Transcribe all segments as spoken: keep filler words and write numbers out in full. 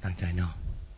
ตั้งใจเนาะ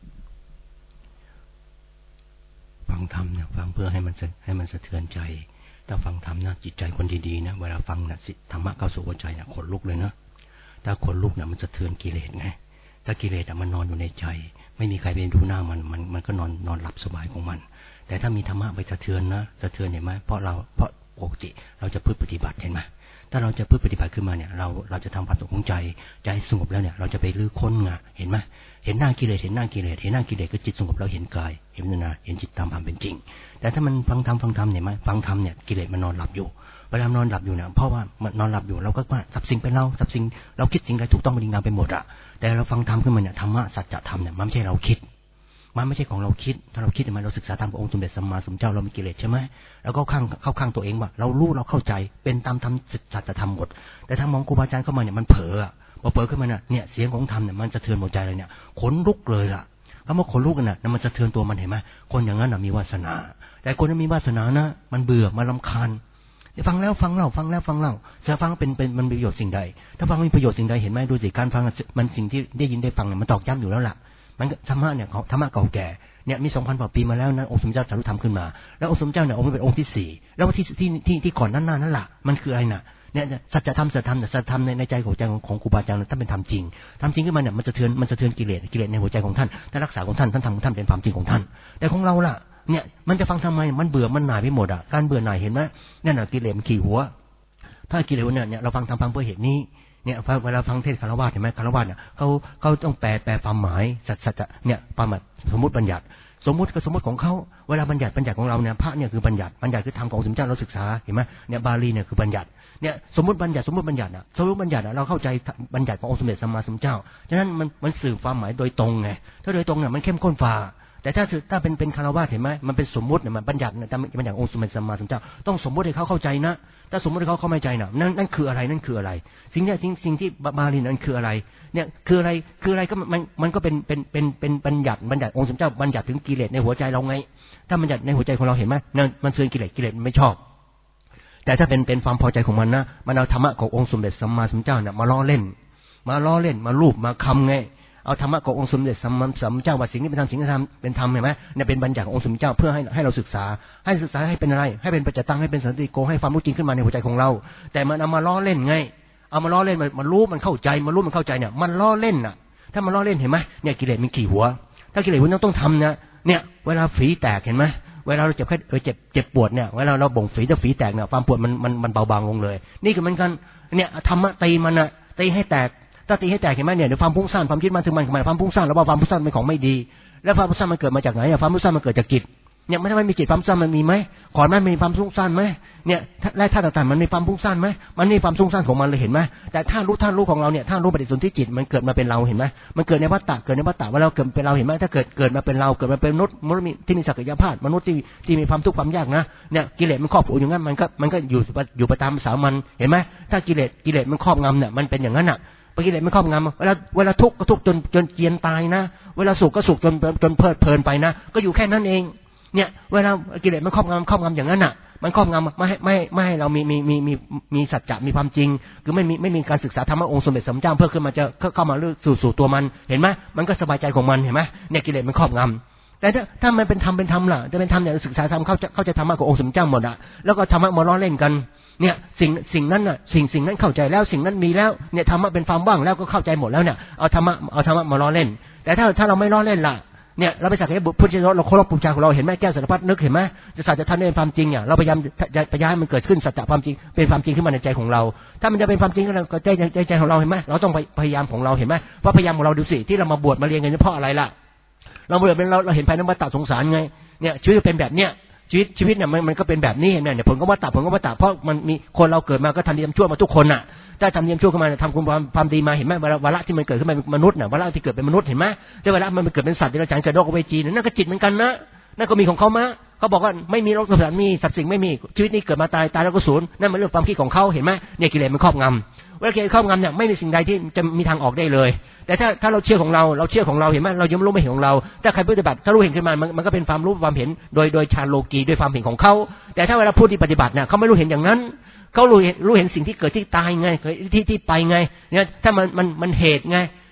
ฟังธรรมเนี่ยฟังเพื่อให้มันให้มันสะเทือนใจถ้าฟังธรรมนะจิตใจคนดีๆนะเวลาฟังนะธรรมะเข้าสู่หัวใจเนี่ยขนลุกเลยนะถ้าขนลุกเนี่ยมันสะเทือนกิเลสไงถ้ากิเลสมันนอนอยู่ในใจไม่มีใครไปดูหน้ามันมันมันก็นอนนอนหลับสบายของมันแต่ถ้ามีธรรมะไปสะเทือนนะสะเทือนเห็นไหมเพราะเราเพราะปกติเราจะพึ่งปฏิบัติเห็นไหมถ้าเราจะพึ่งปฏิบัติขึ้นมาเนี่ยเราเราจะทำความสงบของใจใจสงบแล้วเนี่ยเราจะไปลื้อค้นไงเห็นไหมเห็นหน้ากิเลสเห็นหน้ากิเลสเห็นหน้ากิเลสก็จิตสงบแล้วเห็นกายเห็นวิญญาณเห็นจิตตามความเป็นจริงแต่ถ้ามันฟังธรรมฟังธรรมเนี่ยไหมฟังธรรมเนี่ยกิเลสมันนอนหลับอยู่เวลานอนหลับอยู่เนี่ยเพราะว่ามันนอนหลับอยู่เราก็ว่าสับสิ่งเป็นเราสับสิ่งเราคิดสิ่งใดถูกต้องเป็นดีงามไปหมดอะแต่เราฟังธรรมขึ้นมาเนี่ยธรรมะสัจธรรมเนี่ยมันไม่ใช่เราคิดมันไม่ใช่ของเราคิดถ้าเราคิดทำไมเราศึกษาธรรมขององค์สมเด็จสัมมาสัมพุทธเจ้าเรามีกิเลสใช่ไหมแล้วก็ข้างเข้าข้างตัวเองว่าเรารู้เราเข้าใจเป็นตามธรรมสัจธรรมหมดแต่ถ้ามองครูบาอาจารย์เข้ามาเนี่ยมันเผลออะพอเผลอขึ้นมาเนี่ยเนี่ยเสียงของธรรมเนี่ยมันสะเทือนหัวใจเลยเนี่ยขนลุกเลยล่ะคำว่าขนลุกน่ะมันสะเทือนตัวมันเห็นไหมคนอย่างนั้นน่ะมีวาสนาแต่คนที่มีวาสนานะมันเบื่อมันรำคาญฟังแล้วฟังเล่าฟังแล้วฟังเล่าจะฟังเป็นเป็นมันมีประโยชน์สิ่งใดถ้าฟังมีประโยชน์สิ่งใดเห็นไหมดูสิการฟังมันสิ่งที่ได้ยินได้ฟังเนี่ยมันตอกย้ำอยู่แล้วล่ะมันธรรมะเนี่ยธรรมะเก่าแก่เนี่ยมีสองพันกว่าปีมาแล้วนะองค์สมเด็จเจ้าจารุธรรมขึ้นมาแล้วองค์สมเด็จเจ้าเนี่ยองค์เป็นองค์ที่สี่แล้วที่ที่ที่ที่ก่อนนั้นนั่นแหละมันคืออะไรน่ะเนี่ยสัจธรรมสัจธรรมสัจธรรมในในใจของใจของครูบาอาจารย์ท่านเป็นธรรมจริงธรรมจริงขึ้นมาเนี่ยมันสะเทือนมันสะเทือนกิเลสกิเลสในหัวใจของท่านท่านรักษาของท่านท่านทำของท่านเป็นความจริงของท่านแต่ของเราล่ะเนี่ยมันจะฟังทำไมมันเบื่อมันหน่ายไปหมดอ่ะการเบื่อหน่ายเห็นไหมนั่นน่ะกิเลสมันขี่หัวถ้ากิเลสเนี่ยเราฟังทำฟังเพื่อเหตุนี้เนี่ยเวลาฟังเทศน์คารวะเห็นไหมคารวะเนี่ยเขาเขาต้องแปลแปลความหมายสัจสัจเนี่ยความหมายสมมุติบัญญัติสมมุติก็สมมติของเขาเวลาบัญญัติบัญญัติของเราเนี่ยพระเนี่ยคือบัญญัติบัญญัติคือธรรมขององค์สมเด็จเจ้าเราศึกษาเห็นไหมเนี่ยบาลีเนี่ยคือบัญญัติเนี่ยสมมติบัญญัติสมมติบัญญัติอะสมมติบัญญัติเราเข้าใจบัญญัติขององค์สมเด็จสัมมาสัมพุทธเจ้าฉะนั้นมันมันสื่อความหมายโดยตรงไงถ้าโดยตรงเนี่ยมันเข้มข้นฝ่าแต่ถ้าถ้าเป็นเป็นคารวะเห็นไหมมันเป็นสมมุติเนี่ยมันบัญญัติเนี่ยบัญญัติองค์สมเด็จสัมมาสัมพุทธเจ้าต้องสมมุติให้เขาเข้าใจนะถ้าสมมุติให้เขาเข้าใจนะนั่นนั่นคืออะไรนั่นคืออะไรสิ่งนี้สิ่งสิ่งที่บาลีนั้นคืออะไรเนี่ยคืออะไรคืออะไรก็มันมันก็เป็นเป็นเป็นเป็นบัญญัติบัญญัติองค์สมเด็จเจ้าบัญญัติถึงกิเลสในหัวใจเราไงถ้าบัญญัติในหัวใจของเราเห็นไหมนั่นมันเสื่อมกิเลสกิเลสมันไม่ชอบแต่ถ้าเป็นเป็นความพอใจของมันนะมันเอาธรรมะขององค์สมเด็จสัมมาสัมพุทธเจ้าเนี่ยมาล้อเล่นมาล้อเล่นมาลูบมาคำไงเอาธรรมะขององค์สมเด็จสัมมาสัมพุทธเจ้าว่าสิ่งนี้เป็นธรรมสิ่งนี้เป็นธรรมเห็นไหมเนี่ยเป็นบัญญัติขององค์สมเด็จเจ้าเพื่อให้ให้เราศึกษาให้ศึกษาให้เป็นอะไรให้เป็นปัจจตังให้เป็นสันติโกให้ความรู้จริงขึ้นมาในหัวใจของเราแต่มันเอามาล้อเล่นไงเอามาล้อเล่นมันมันรู้มันเข้าใจมันรู้มันเข้าใจเนี่ยมันล้อเล่นน่ะถ้ามันล้อเล่นเห็นไหมเนี่ยกิเลสมันขี่หัวถ้ากิเลสมันต้องทำนะเนี่ยเวลาฝีแตกเห็นไหมเวลาเราเจ็บแค่เจ็บเจ็บปวดเนี่ยเวลาเราบ่งฝีถ้าฝีแตกเนี่ยความปวดมันมันมันเบาบางลงเลยนี่คือเหมือนกันเนี่ยธรรมะตีมันน่ะตีให้แตกถ้าตีให้แตกเห็นไหมเนี่ยเดี๋ยวความพุ่งสร้างความคิดมันถึงมันความพุ่งสร้างแล้วว่าความพุ่งสร้างเป็นของไม่ดีแล้วความพุ่งสร้างมันเกิดมาจากไหนอ่ะความพุ่งสร้างมันเกิดจากจิตเนี่ยไม่ใช่ไม่มีจิตความพุ่งสร้างมันมีไหมขอนมันมีความพุ่งสร้างไหมเนี่ยแร่ธาตุต่างๆมันมีความพุ่งสร้างไหมมันมีความพุ่งสร้างของมันเลยเห็นไหมแต่ถ้ารู้ท่านรู้ของเราเนี่ยถ้ารู้ปฏิสนธิจิตมันเกิดมาเป็นเราเห็นไหมมันเกิดในวัฏฏะเกิดในวัฏฏะว่าเราเกิดเป็นเราเห็นไหมถ้าเกิดเกิดมาเป็นเราเกิดมาเป็นมนุษย์มนุษย์ที่มีศักยภาพมนุษย์ที่ที่มีความทุกข์ความยากนะเนี่ยกิเลสมันครอบอยู่อย่างนั้นมันก็มันก็อยู่อยู่ไปตามสามัญเห็นไหมถ้ากิเลสกิเลสมันครอบงำเนี่ยมันเป็นอย่างนั้นอ่ะกิเลสมันครอบงำเวลาเวลาทุกข์ก็ทุกข์จนจนเจียนตายนะเวลาสุขก็สุขจนจนเพลิดเพลินไปนะก็อยู่แค่นั้นเองเนี่ยเวลากิเลสมันครอบงำครอบงำอย่างนั้นอ่ะมันครอบงำไม่ให้ไม่ไม่ให้เรามีมีมีมีมีสัจจะมีความจริงคือไม่มีไม่มีการศึกษาธรรมะองค์สมเด็จสัมมาสัมพุทธเจ้าเพื่อขึ้นมาจะเข้ามาสู่สู่ตัวมันเห็นไหมมันก็สบายใจของมันเห็นไหมเนี่ยกิเลสมันครอบงำแต่ถ้าถ้ามันเป็นธรรมเป็นธรรมล่ะจะเป็นธรรมเนี่ยศึกษาธรรมเข้าเข้าใจธรรมะขององค์สมเด็จเจ้าหมดอ่ะแล้วก็ธรรมะมาล้อเล่นกันเนี่ยสิ่งสิ่งนั้นน่ะสิ่งสิ่งนั้นเข้าใจแล้วสิ่งนั้นมีแล้วเนี่ยธรรมะเป็นความว่างแล้วก็เข้าใจหมดแล้วเนี่ยเอาธรรมะเอาธรรมะมาล้อเล่นแต่ถ้าถ้าเราไม่ล้อเล่นล่ะเนี่ยเราไปสักการะพุทธเจ้าเราเคารพบูชาของเราเห็นไหมแก้วสารพัดนึกเห็นไหมจะสัจธรรมเป็นความจริงอ่ะเราพยายามพยายามให้มันเกิดขึ้นสัจจะความจริงเป็นความจริงขึ้นมาในใจของเราถ้ามันจะเป็นความจริงก็ใจใจใจของเราเห็นไหมเราต้องพยายามของเราเห็นไหมว่าพยายามของเราดูสิที่เรามาบวชมาเรียนกันเพราะอะไรล่ะเราบวชเป็นเราเราเห็นภายในวัฏฏะสงสารไงเนี่ยชีวิตเป็นแบบเนี้ยชีวิตชีวิตเนี่ยมันมันก็เป็นแบบนี้เนี่ยเนี่ยผลก็วัฏฏะผลก็วัฏฏะเพราะมันมีคนเราเกิดมาก็ทำดีทำชั่วมาทุกคนน่ะถ้าทำดีทำชั่วขึ้นมาทำความความดีมาเห็นไหมวาระที่มันเกิดขึ้นมาเป็นมนุษย์น่ะวาระที่เกิดเป็นมนุษย์เห็นไหมแต่วาระมันเกิดเป็นสัตว์ที่เราฉันเกิดโลกเวจีนั่นก็จิตเหมือนกันนะนั่นก็มีของเขามาเขาบอกว่าไม่มีโลกสงสารมีสัตว์สิ่งไม่มีชีวิตนี้เกิดมาตายตายแล้วก็สูญนั่นมันเรื่องความคิดของเขาเห็นไหมเนี่ยกิเลสมันครอบงำเวลากิเลสครอบงำเนี่ยไม่มีสิ่งใดที่จะมีทางออกได้เลยแต่ถ้าถ้าเราเชื่อของเราเราเชื่อของเราเห็นไหมเรายังรู้ไม่เห็นของเราถ้าใครปฏิบัติถ้ารู้เห็นขึ้นมามันมันก็เป็นความรู้ความเห็นโดยโดยฌานโลกีด้วยความเห็นของเขาแต่ถ้าเวลาพูดที่ปฏิบัติเนี่ยเขาไม่รู้เห็นอย่างนั้นเขารู้รู้เห็นสิ่งที่เกิดที่ตายไงที่ที่ไปไงเนี่ยถ้ามันมันมันเหตุไง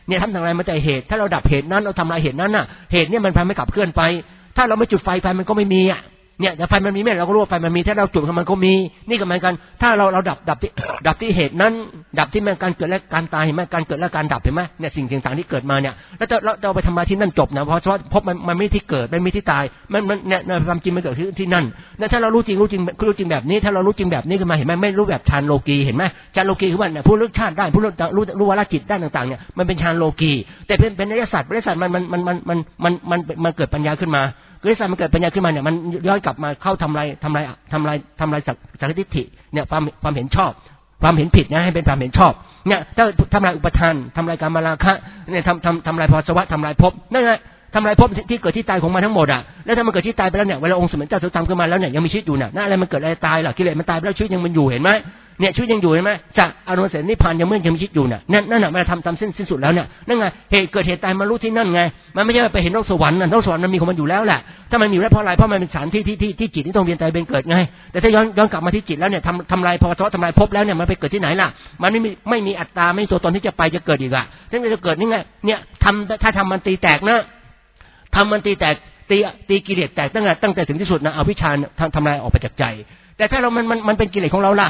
เนี่ยทำอย่างไรมาแต่เหตุถ้าเราดับเหตุนั้นเราทำลายเหตุนั้นน่ะเหตุเนี่ยมันทำให้ขับเคลื่อนไปถ้าเราไม่จุดไฟไฟมันก็ไม่มีอ่ะเนี่ยแต่ไฟมันมีไหมเราก็รู้ว่าไฟมันมีถ้าเราจุดมันก็มีนี่ก็เหมือนกันถ้าเราเราดับดับที่ดับที่เหตุนั้นดับที่มันการเกิดและการตายเห็นไหมการเกิดและการดับเห็นไหมเนี่ยสิ่งต่างๆที่เกิดมาเนี่ยแล้วเราเราไปทำมาที่นั่นจบนะเพราะว่าพบมันมันไม่ที่เกิดไม่มีที่ตายมันมันเนี่ยความจริงมันเกิดที่ที่นั่นแล้วถ้าเรารู้จริงรู้จริงรู้จริงแบบนี้ถ้าเรารู้จริงแบบนี้ขึ้นมาเห็นไหมไม่รู้แบบฌานโลกีเห็นไหมฌานโลกีคือว่าเนี่ยผู้รู้ชาติได้ผู้รู้รู้รู้วาระจิตด้านต่างๆเนี่ยมันเป็นฌานโลกีแต่เป็นเป็นอริยสัจอริยสัจมันมันมันมันมันมันมันมันเกิดปัญญาขึ้นมาอริยสัจมันเกิดปัญญาขึ้นมาเนี่ยมันย้อนกลับมาเข้าทำลายทำลายทำลายทำลายสักทิฏฐิเนี่ยความความเห็นชอบความเห็นผิดนะให้เป็นความเห็นชอบเนี่ยถ้าทำลายอุปทานทำลายการมาราคะเนี่ยทำทำทำลายภาวะทำลายภพนั่นแหละทำลายภพที่เกิดที่ตายของมันทั้งหมดอ่ะแล้วถ้ามันเกิดที่ตายไปแล้วเนี่ยเวลาองค์สมเด็จเจ้าสุตตัมขึ้นมาแล้วเนี่ยยังมีชีวิตอยู่น่ะนั่นอะไรมันเกิดอะไรตายล่ะกิเลสมันตายไปแล้วชีวิตยังมันอยู่เห็นไหมเนี่ยชีวิตยังอยู่เห็นไหมจากอนุเสนิพพานยังไม่ยังมีชีวิตอยู่น่ะนั่นนั่นน่ะมันทำทำสิ้นสิ้นสุดแล้วเนี่ยนั่นไงเหตุเกิดเหตุตายมารู้ที่นั่นไงมันไม่ใช่ไปเห็นโลกสวรรค์น่ะโลกสวรรค์มันมีของมันอยู่แล้วแหละถ้ามันมีแล้วเพราะอะไรเพราะมันเป็นสถานที่ที่ที่ที่จิตที่ต้องเวียนตายเป็นเกิดไงแต่ถ้าย้อนย้อนกลับมาที่จิตแล้วเนี่ยทำทำลายภาวะทำลายภพแล้วเนี่ยมันไปเกิดที่ไหนล่ะมันไม่มีไม่มีอัตตาไม่มีตัวตนที่จะไปจะเกิดอีกอ่ะถ้ามันจะเกิดนี่ไงเนี่ยทำถ้าทำมันตีแตกนะทำมันตีแตกตีตีกิเลสแตกตั้งแต่ตั้งแต่ถึงที่สุดนะเอาวิชาทำทำลายออกไปจากใจแต่ถ้าเรามันมันมันเป็นกิเลสของเราล่ะ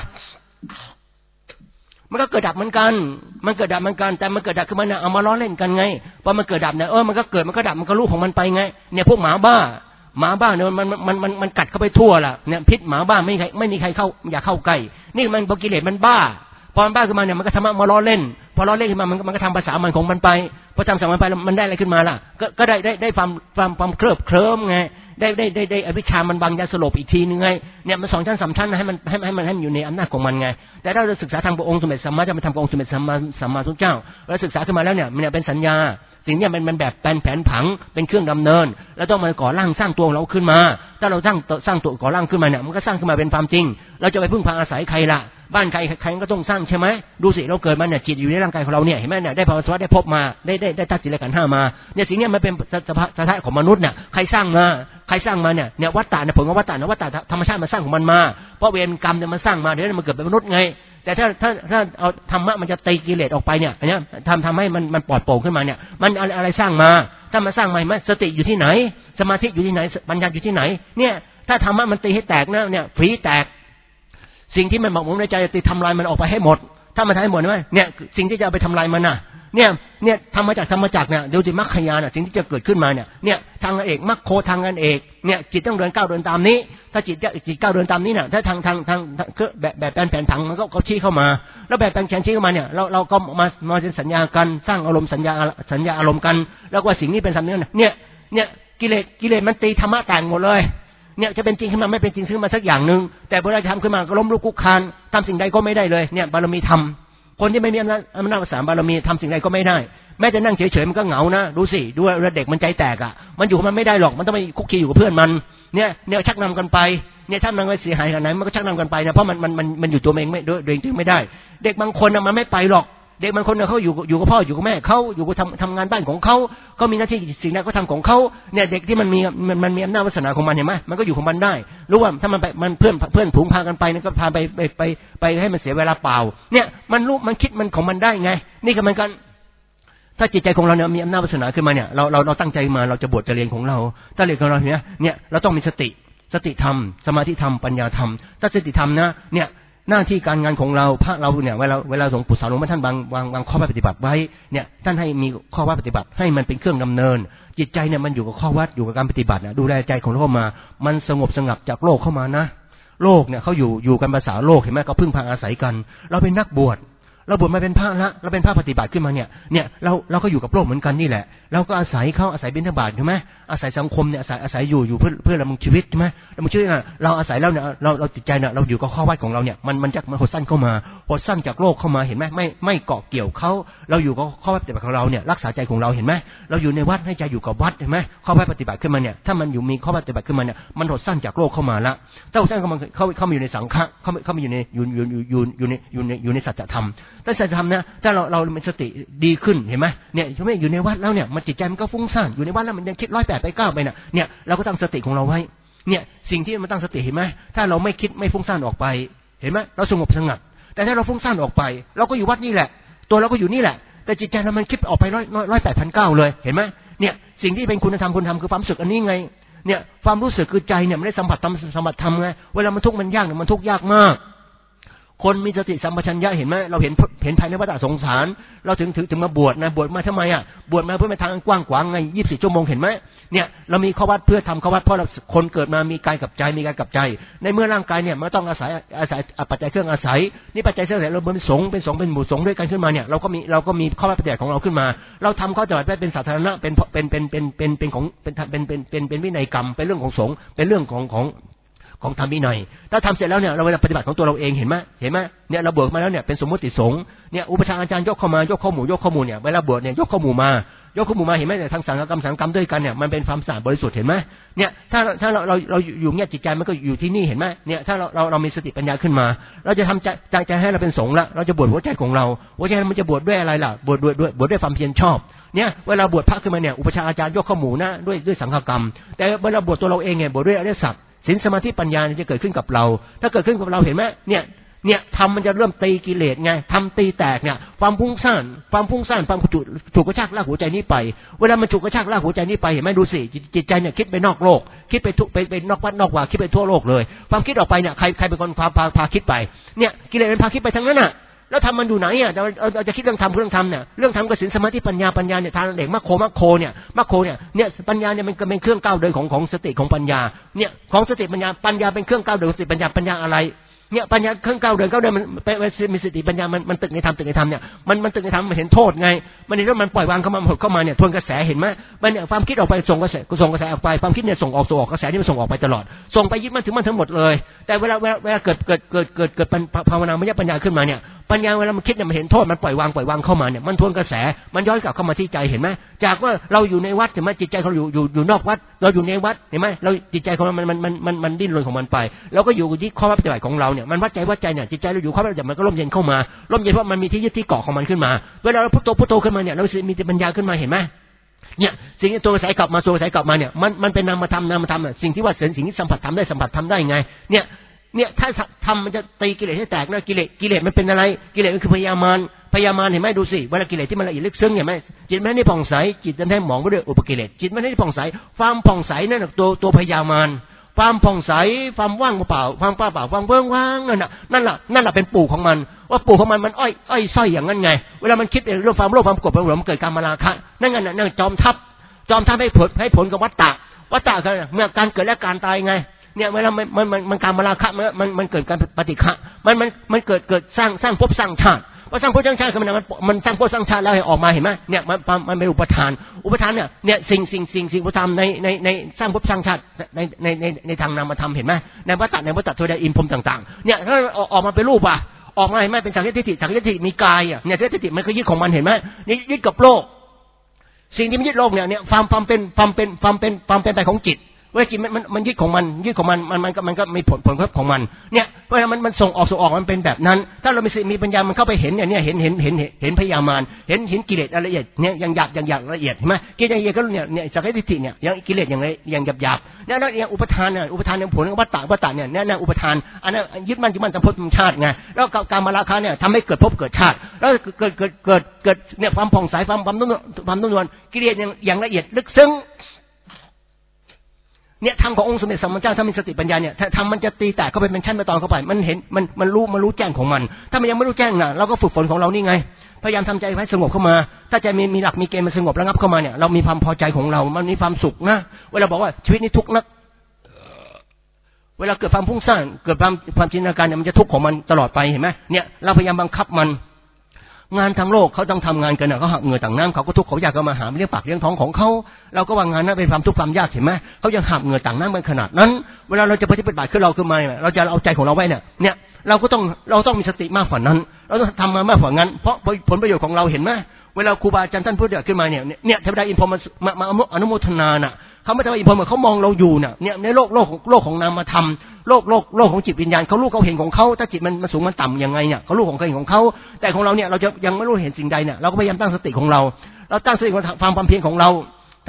มันก็เกิดดับเหมือนกันมันเกิดดับเหมือนกันแต่มันเกิดดับคือมันเอามาล้อเล่นกันไงพอมันเกิดดับเนี่ยเออมันก็เกิดมันก็ดับมันก็รู้ของมันไปไงเนี่ยพวกหมาบ้าหมาบ้าเนี่ยมันมันมันมันกัดเข้าไปทั่วล่ะเนี่ยพิษหมาบ้าไม่ใครไม่มีใครเข้าอยากเข้าใกล้นี่มันพอกิเลสมันบ้าพอมันบ้าขึ้นมาเนี่ยมันก็ทำมาล้อเล่นพอล้อเล่นขึ้นมามันมันก็ทำภาษามันของมันไปพอทำภาษามันไปมันได้อะไรขึ้นมาล่ะก็ก็ได้ได้ได้ความความความเคลิบเคลิ้มไงได้ได้ได้ได้อวิชชามันบังยาสลบอีกทีนึงไงเนี่ยมันสองชั้นสามชั้นให้มันให้ให้มันให้มันอยู่ในอำนาจของมันไงแต่ถ้าเราศึกษาทางพระองค์สมเด็จสัมมาสัมพุทธเจ้าองค์สมเด็จสัมมาสัมมาสัมพุทธเจ้าเราศึกษาขึ้นมาแล้วเนี่ยมันเป็นสัญญาสิ่งนี้มันมันแบบเป็นแผนผังเป็นเครื่องดำเนินแล้วต้องมาก่อร่างสร้างตัวของเราขึ้นมาถ้าเราสร้างสร้างตัวก่อร่างขึ้นมาเนี่ยมันก็สร้างขึ้นมาเป็นความจริงเราจะไปพึ่งพาอาศัยใครล่ะบ้านใครใครก็ต้องสร้างใช่ไหมดูสิเราเกิดมาเนี่ยจิตอยู่ในร่างกายของเราเนี่ยเห็นไหมเนี่ยได้ภาวะสวัสดิ์ได้พบมาได้ได้ได้ธาตุสี่ขันธ์ห้ามาเนี่ยสิ่งนี้มันเป็นสภาพสภาพของมนุษย์เนี่ยใครสร้างมาใครสร้างมาเนี่ยเนี่ยวัฏฏะเนี่ยผลของวัฏฏะนะวัฏฏะธรรมชาติมันสร้างของมันมาเพราะเวรกรรมเนี่ยมันสร้างมาเดี๋ยวมันเกิดเป็นมนุษย์ไงแต่ถ้าถ้าถ้าเอาธรรมะมันจะตีกิเลสออกไปเนี่ยอันนี้ทำทำให้มันมันปลอดโปร่งขึ้นมาเนี่ยมันอะไรสร้างมาถ้ามันสร้างใหม่ไหมสติอยู่ที่ไหนสมาธิอยู่ที่ไหนปัญญาอยู่ที่ไหนเนี่ยถ้าธรรมะมันตีให้แตกนะเนี่ยฝีแตกสิ่งที่มันหมกมุ่นในใจตีทำลายมันออกไปให้หมดถ้ามันทำให้หมดไหมเนี่ยสิ่งที่จะเอาไปทำลายมันน่ะเนี่ยเนี่ยทำมาจากธรรมจักรเนี่ยเดี๋ยวจิมรรคญาณน่ะสิ่งที่จะเกิดขึ้นมาเนี่ยเนี่ยทางเอกมรรคโคทางอันเอกเนี่ยจิตต้องเดินก้าวเดินตามนี้ถ้าจิตจิตก้าวเดินตามนี้น่ะถ้าทางทางทางแบบแบบแผนแผนผังมันก็เขาชี้เข้ามาแล้วแบบแผนแผนชี้เข้ามาเนี่ยเราเราก็มามาเป็นสัญญากันสร้างอารมณ์สัญญาสัญญาอารมณ์กันแล้วว่าสิ่งนี้เป็นสำเนียงเนี่ยเนี่ยกิเลสกิเลสมันตีธรรมะแต่งหมดเลยเนี่ยจะเป็นจริงขึ้นมาไม่เป็นจริงขึ้นมาสักอย่างนึงแต่เวลาทำขึ้นมาก็ล้มลุกคุกคานทำสิ่งใดก็ไม่ได้เลยเนี่ยบารมีธรรมคนที่ไม่มีอำนาจอำนาจภาษาบารมีทำสิ่งใดก็ไม่ได้แม้จะนั่งเฉยๆมันก็เหงานะดูสิดูเด็กมันใจแตกอ่ะมันอยู่มันไม่ได้หรอกมันต้องไปคุกคีอยู่กับเพื่อนมันเนี่ยเนี่ยชักนำกันไปเนี่ยถ้ามันไม่เสียหายขนาดไหนมันก็ชักนำกันไปนะเพราะมันมันมันมันอยู่ตัวเองไม่โดยจริงไม่ได้เด็กบางคนนะมันไม่ไปหรอกเด็กบางคนเนี่ยเขาอยู่อยู่กับพ่ออยู่กับแม่เขาอยู่กับทำทำงานบ้านของเขาก็มีหน้าที่สิ่งนั้นก็ทำของเขาเนี่ยเด็กที่มันมีมันมันมีอำนาจวาสนาของมันเห็นไหมมันก็อยู่ของมันได้รู้ว่าถ้ามันไปมันเพื่อนเพื่อนผูงพากันไปเนี่ยก็พาไปไปไปไปให้มันเสียเวลาเปล่าเนี่ยมันรู้มันคิดมันของมันได้ไงนี่ก็เหมือนกันถ้าจิตใจของเราเนี่ยมีอำนาจวาสนาขึ้นมาเนี่ยเราเราเราตั้งใจมาเราจะบวชจะเรียนของเราถ้าเรียนของเราเนี่ยเนี่ยเราต้องมีสติสติธรรมสมาธิธรรมปัญญาธรรมถ้าสติธรรมนะเนี่ยหน้าที่การงานของเราพระเราเนี่ยเวลาเวลาหลวงปู่สาวหลวงพ่อท่านวางวางวางข้อวัดปฏิบัติไว้เนี่ยท่านให้มีข้อวัดปฏิบัติให้มันเป็นเครื่องดำเนินจิตใจเนี่ยมันอยู่กับข้อวัดอยู่กับการปฏิบัตินะดูแลใจของเราเข้ามามันสงบสงัดจากโลกเข้ามานะโลกเนี่ยเขาอยู่อยู่กันภาษาโลกเห็นไหมเขาพึ่งพาอาศัยกันเราเป็นนักบวชเราบวชมาเป็นพระละเราเป็นพระปฏิบัติขึ้นมาเนี่ยเนี่ยเราเราก็อยู่กับโลกเหมือนกันนี่แหละเราก็อาศัยเขาอาศัยบิณฑบาตใช่ไหมอาศัยสังคมเนี่ยอาศัยอาศัยอยู่อยู่เพื่อเพื่อดำรงชีวิตใช่ไหมดำรงชีวิตนะเราอาศัยแล้วเนี่ยเราเราจิตใจเนี่ยเราอยู่กับข้อวัดของเราเนี่ยมันมันจะมันหดสั้นเข้ามาหดสั้นจากโลกเข้ามาเห็นไหมไม่ไม่เกาะเกี่ยวเขาเราอยู่กับข้อวัดปฏิบัติของเราเนี่ยรักษาใจของเราเห็นไหมเราอยู่ในวัดให้ใจอยู่กับวัดเห็นไหมข้อวัดปฏิบัติขึ้นมาเนี่ยถ้ามันอยู่มีข้อวัดปฏิบัติขึ้นมาเนี่ยมันหดสั้นจากโลกเข้ามาละถ้าหดสั้นเข้ามาเข้าเข้ามาอยู่ในสังฆะเข้าเข้ามาอยู่ในอยู่อยู่อยู่อยู่ในอยู่ในอยู่ในสัจธรรมแต่สัจธรรมนะถ้าเราเรามีสติดีขึ้นเห็นไหมเนี่ยใช่ไหมอยู่ในวัดแล้วเนี่ยมันจิตใจมันก็ฟุ้งซ่านอยู่ในวัดแล้วมันยังคิดร้อยแปดไปเก้าไปน่ะเนี่ยเราก็ตั้งสติของเราไว้เนี่ยสิ่งที่มันตั้งสติเห็นไหมถ้าเราไม่คิดไม่ฟุ้งซ่านออกไปเห็นไหมเราสงบสงัดแต่ถ้าเราฟุ้งซ่านออกไปเราก็อยู่วัดนี่แหละตัวเราก็อยู่นี่แหละแต่แต่จิตใจเรามันคิดออกไปร้อยร้อยแปดพันเก้าเลยเห็นไหมเนี่ยสิ่งที่เป็นคุณธรรมคุณธรรมคือความรู้สึกอันนี้ไงเนี่ยความรู้สึกคือใจเนี่ยไม่ได้สัมผัสธรรมสัมผัสธรรมไงเวลามันทุกข์มันยากเนี่ยมันทุกข์ยากมากคนมีสติสัมปชัญญะเห็นไหมเราเห็นเห็นภายในวัฏสงสารเราถึงถึงถึงมาบวชนะบวชมาทำไมอ่ะบวชมาเพื่อเป็นทางกว้างขวางไงยี่สิบสี่ชั่วโมงเห็นไหมเนี่ยเรามีข้อวัดเพื่อทำข้อวัดเพราะเราคนเกิดมามีกายกับใจมีกายกับใจในเมื่อร่างกายเนี่ยมันต้องอาศัยอาศัยปัจจัยเครื่องอาศัยนี่ปัจจัยเครื่องอาศัยเราเป็นสงฆ์เป็นสงฆ์เป็นหมู่สงฆ์ด้วยกันขึ้นมาเนี่ยเราก็มีเราก็มีข้อวัดปฏิบัติของเราขึ้นมาเราทำข้อปฏิบัติเป็นสาธารณะเป็นเป็นเป็นเป็นเป็นเป็นของเป็นเป็นเป็นเป็นเป็นวินัยกรรมเป็นเรื่องของสงฆ์เป็นเรื่องของของของธรรมวินัยถ้าทำเสร็จแล้วเนี่ยเราเวลาปฏิบัติของตัวเราเองเห็นไหมเห็นไหมเนี่ยเราบวชมาแล้วเนี่ยเป็นสมมติสงฆ์เนี่ยอุปชาอาจารย์ยกเข้ามายกข้อหมู่ยกข้อหมู่เนี่ยเวลาบวชเนี่ยยกข้อหมู่มายกข้อหมู่มาเห็นไหมเนี่ยทางสังฆกรรมสังฆกรรมด้วยกันเนี่ยมันเป็นความสะอาดบริสุทธิ์เห็นไหมเนี่ยถ้าถ้าเราเราเราอยู่เนี่ยจิตใจมันก็อยู่ที่นี่เห็นไหมเนี่ยถ้าเราเราเรามีสติปัญญาขึ้นมาเราจะทำใจใจใจให้เราเป็นสงฆ์ละเราจะบวชหัวใจของเราหัวใจมันจะบวชด้วยอะไรล่ะบวชด้วยด้วยบวชด้วยความเพียรชอบเนี่ยเวลาบวชพระขึ้นมาเนี่ยอุปชาอาจารย์ยกข้อหมู่นะด้วยด้วยสังฆกรรมแต่เวลาบวชตัวเราเองเนี่ยบวชด้วยอริยสัจศีลสมาธิปัญญาจะเกิดขึ้นกับเราถ้าเกิดขึ้นกับเราเห็นไหมเนี่ยเนี่ยทำมันจะเริ่มตีกิเลสไงทำตีแตกเนี่ยความพุ่งซ่านความพุ่งซ่านความจุถูกกระชากลากหัวใจนี้ไปเวลามันถูกกระชากลากหัวใจนี้ไปเห็นไหมดูสิจิตใจเนี่ยคิดไปนอกโลกคิดไปทุกไปไปนอกวัดนอกว่าคิดไปทั่วโลกเลยความคิดออกไปเนี่ยใครใครเป็นคนพาพาพาคิดไปเนี่ยกิเลสมันพาคิดไปทั้งนั้นน่ะแล้วทำมันดูไหนอ่ะเราเราจะคิดเรื่องธรรมเรื่องธรรมเนี่ยเรื่องธรรมกับศีลสมาธิปัญญาปัญญาเนี่ยทางเด็กมรรคโคมรรคโคเนี่ยมรรคโคเนี่ยเนี่ยปัญญาเนี่ยมันเป็นเครื่องก้าวเดินของของสติของปัญญาเนี่ยของสติปัญญาปัญญาเป็นเครื่องก้าวเดินสติปัญญาปัญญาอะไรเนี่ยปัญญาเครื่องก้าวเดินก้าวเดินมันมีสติปัญญามันมันตึกในธรรมตึกในธรรมเนี่ยมันมันตึกในธรรมมันเห็นโทษไงมันเห็นว่ามันปล่อยวางเข้ามาหมดเข้ามาเนี่ยทวนกระแสเห็นไหมมันเนี่ยความคิดออกไปส่งกระแสส่งกระแสออกไปความคิดเนี่ยส่งออกส่งออกกระแสนี่มันส่งออกไปตลอดส่งไปยึดมันถึงมันทั้งหมดเลยแต่เวลาเวลาเวลาเกิดเกิดเกิดเกิดเกิดภาวนามยปัญญาขึ้นมาเนี่ยปัญญาเวลามันคิดเนี่ยมันเห็นโทษมันปล่อยวางปล่อยวางเข้ามาเนี่ยมันทวนกระแสมันย้อนกลับเข้ามาที่ใจเห็นไหมจากว่าเราอยู่ในวัดเห็นไหมจิตใจเราอยู่อยู่อยู่นอกวัดเราอยู่ในวัดเห็นไหมเราจิตใจของเรามันมันมันมันมันดิ้นรนของมันไปเราก็อยู่ที่ข้อวัดปฏิบัติของเราเนี่ยมันวัดใจวัดใจเนี่ยจิตใจเราอยู่ข้อวัดปฏิบัติมันก็ร่มเย็นเข้ามาร่มเย็นเพราะมันมีที่ยึดที่เกาะของมันขึ้นมาเวลาเราพุทโธพุทโธขึ้นมาเนี่ยเรามีปัญญาขึ้นมาเห็นไหมเนี่ยสิ่งที่ตัวกระแสกลับมาตัวกระแสกลับมาเนี่ยมันมันเป็นนามธรรมนามธรรมอ่ะสิ่งที่ว่าสิ่งที่สัมผัสทำได้สัมผัสทำได้ไงเนี่ยเนี่ยถ้าทำมันจะตีกิเลสให้แตกนะกิเลสกิเลสมันเป็นอะไรกิเลสมันคือพยามารพยามารเห็นไหมดูสิเวลากิเลสที่มันละเอียดลึกซึ้งเห็นไหมจิตมันไม่ผ่องใสจิตมันให้หมองไปด้วยอุปกิเลสจิตมันไม่ผ่องใสความผ่องใสนั่นตัวตัวพยามารความผ่องใสความว่างเปล่าความเปล่าเปล่าความเบิ่งว่างนั่นน่ะนั่นแหละนั่นแหละเป็นปู่ของมันว่าปู่ของมันมันอ้อยอ้อยส้อยอย่างนั้นไงเวลามันคิดเรื่องความโลภความโกรธความหลงมันเกิดการมาราคะนั่นไงนั่นจอมทัพจอมทัพให้ผลให้ผลกับวัฏฏะวัฏฏะคือเมื่อการเกิดและการตายไงเนี่ยเวลามันมันมันมันการมาราคะมันมันมันเกิดการปฏิฆะมันมันมันเกิดเกิดสร้างสร้างภพสร้างชาติว่าสร้างภพสร้างชาติคือมันมันมันสร้างภพสร้างชาติแล้วให้ออกมาเห็นไหมเนี่ยมันมันเป็นอุปทานอุปทานเนี่ยเนี่ยสิ่งสิ่งสิ่งสิ่งอุปทานในในในสร้างภพสร้างชาติในในในในทางนามธรรมเห็นไหมในวัฏฏะในวัฏฏะโทดาอินพรมต่างๆเนี่ยถ้าออกมาเป็นรูปอ่ะออกมาเห็นไหมเป็นสังเกตทิฏฐิสังเกตทิฏฐิมีกายอ่ะเนี่ยทิฏฐิมันก็ยึดของมันเห็นไหมนี่ยึดกับโลกสิ่งที่มันยึดโลกเนี่ยเนี่ยความความเป็นความเป็นความเป็นความเป็นไปของจิตเวลาจิตมันมันมันยึดของมันยึดของมันมันมันก็มันก็มีผลผลของมันเนี่ยเวลามันมันส่งออกส่งออกมันเป็นแบบนั้นถ้าเรามีมีปัญญามันเข้าไปเห็นเนี่ยเนี่ยเห็นเห็นเห็นเห็นพยามารเห็นเห็นกิเลสละเอียดเนี่ยอย่างหยาบอย่างหยาบละเอียดเห็นไหมกิเลสละเอียดก็เนี่ยเนี่ยสักทิฏฐิเนี่ยอย่างกิเลสอย่างไรอย่างหยาบหยาบเนี่ยแล้วอย่างอุปทานเนี่ยอุปทานเนี่ยผลของวัฏฏะวัฏฏะเนี่ยเนี่ยอุปทานอันนั้นยึดมั่นยึดมั่นจำพจน์ชาติไงแล้วการมาราคะเนี่ยทำให้เกิดภพเกิดชาติแล้วเกิดเกิดเกิดเกิดเนี่ยความผ่องใสความความนุ่มความนุ่มนวลกิเลสอย่างอย่างละเอียดลึกซึ้งเนี่ยธรรมขององค์สมเด็จสัมมาสัมพุทธเจ้าถ้ามีสติปัญญาเนี่ยถ้าทำมันจะตีแตกเข้าไปเป็นชั้นเป็นตอนเข้าไปมันเห็นมันมันรู้มันรู้แจ้งของมันถ้ามันยังไม่รู้แจ้งน่ะเราก็ฝึกฝนของเรานี่ไงพยายามทำใจให้สงบเข้ามาถ้าใจมีมีหลักมีเกณฑ์มันสงบระงับเข้ามาเนี่ยเรามีความพอใจของเรามันมีความสุขนะเวลาบอกว่าชีวิตนี้ทุกข์นักเวลาเกิดความพุ่งสร้างเกิดความความจินตนาการเนี่ยมันจะทุกข์ของมันตลอดไปเห็นไหมเนี่ยเราพยายามบังคับมันงานทางโลกเขาต้องทำงานกันนะเขาหักเหงื่อต่างน้ำเขาก็ทุกข์เขาอยากจะมาหาเลี้ยงปากเลี้ยงท้องของเขาเราก็วางงานนั้นเป็นความทุกข์ความยากเห็นไหมเขายังหักเหงื่อต่างน้ำเป็นขนาดนั้นเวลาเราจะปฏิบัติขึ้นเราขึ้นมาเราจะเอาใจของเราไว้เนี่ยเนี่ยเราก็ต้องเราต้องมีสติมากกว่านั้นเราต้องทำมามากกว่านั้นเพราะผลประโยชน์ของเราเห็นไหมเวลาครูบาอาจารย์ท่านพูดเดือดขึ้นมาเนี่ยเนี่ยเทวดาอินพรหมมามาอนุโมทนาน่ะเขาไม่ได้ว่าอินพรหมเขามองเราอยู่น่ะเนี่ยในโลกโลกโลกของนามธรรมโลกโลกโลกของจิตวิญญาณเขารู้เขาเห็นของเขาถ้าจิตมันมันสูงมันต่ำยังไงเนี่ยเขารู้ของเขาเห็นของเขาแต่ของเราเนี่ยเราจะยังไม่รู้เห็นสิ่งใดเนี่ยเราก็พยายามตั้งสติของเราเราตั้งสติของความความเพียรของเราถ้